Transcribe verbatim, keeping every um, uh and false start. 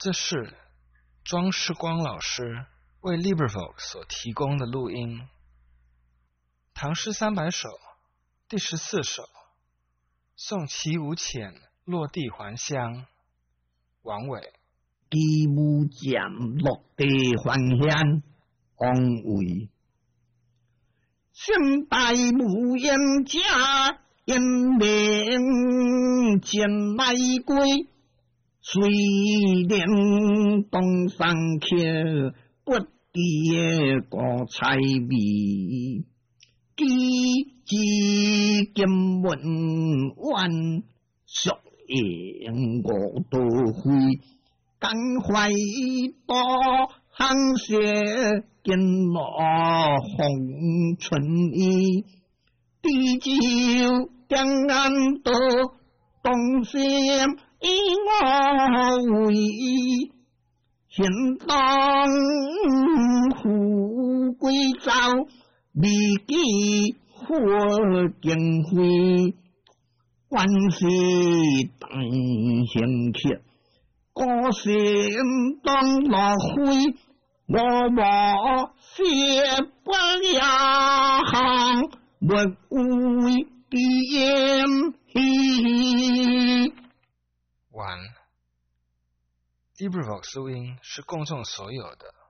这是庄世光老师为 LibriVox 所提供的录音。唐诗三百首第十四首，送其无遣，落地还乡。王维。 其无渐，落地还乡。王维。先代无言家，因命前来归。虽然东山客，不敌个彩味。几之金文婉，属应我都会。感怀多行写，见落红春意。地久江岸多东山以我为。现当富贵早，未记火经灰。万事当行客，歌声当落灰。我无写不了行，不为边去。 完。LibriVox 录音是公众所有的。